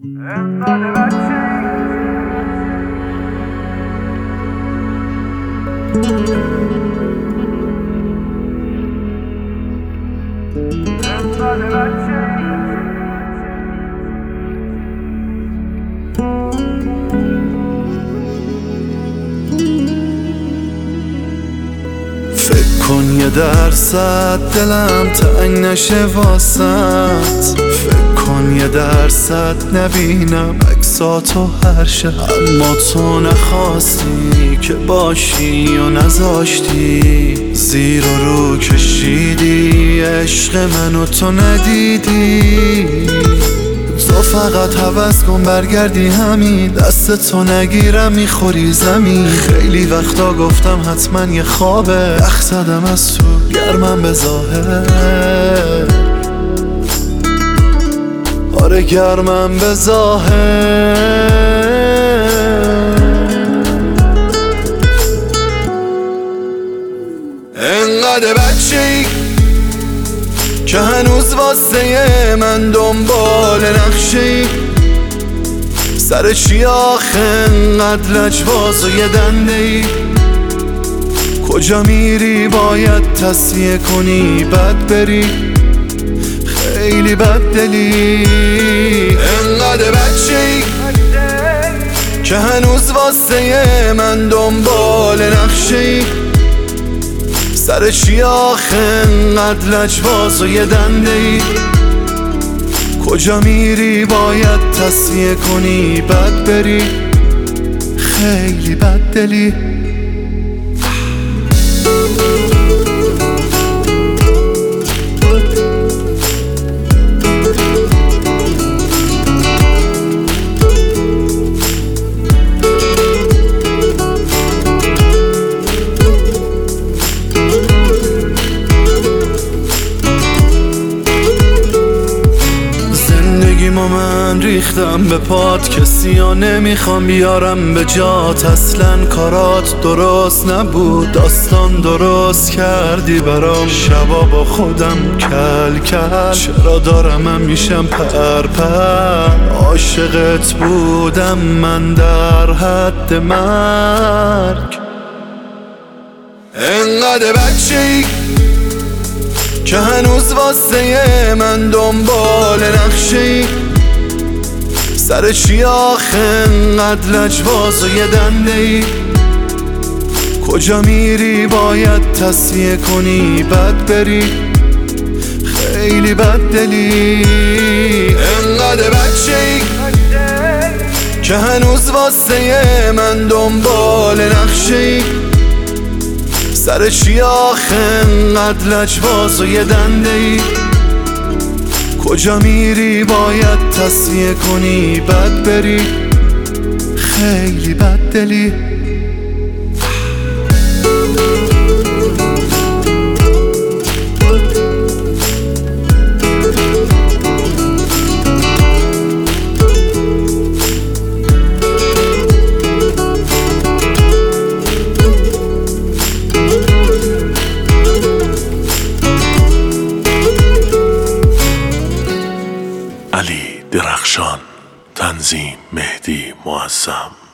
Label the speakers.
Speaker 1: فکر کن یه درصد دلم تنگ نشه واسط، فکر کن یه درصد نبینم عکساتو هر شب، اما تو نخواستی که باشی و نذاشتی، زیر و رو کشیدی عشق منو تو ندیدی. تو فقط هوس کن برگردی همین، دست تو نگیرم میخوری زمین. خیلی وقتا گفتم حتما یه خوابه، یخ زدم از تو گرمم به ظاهر، آره گرمم به ظاهر. انقدر بچه‌ای که هنوز واسه من دنبال نقشه‌ای، سر چی آخه انقدر لجباز و یه دنده‌ای؟ کجا میری باید تصفیه کنی بعد بری، خیلی بددلی. انقدر بچه‌ای که هنوز واسه من دنبال نقشه‌ای، سر چی آخه انقدر لجباز و یه دنده‌ای؟ کجا میری باید تصفیه کنی بعد بری، خیلی بددلی. من ریختم به پات، کسی ها نمیخوام بیارم به جات. اصلا کارات درست نبود، داستان درست کردی برام. شبا با خودم کل کل، چرا دارم هم میشم پر پر. عاشقت بودم من در حد مرگ. انقدر بچه‌ای که هنوز واسه من دنبال نقشه‌ای، سر چی آخه انقدر لجباز و یه دنده‌ای؟ کجا میری باید تصفیه کنی بعد بری، خیلی بددلی. انقدر بچه‌ای که هنوز واسه من دنبال نقشه‌ای، سر چی آخه انقدر لجباز و یه دنده‌ای؟ کجا میری باید تصفیه کنی بعد بری، خیلی بددلی.
Speaker 2: علی درخشان، تنظیم مهدی معظم.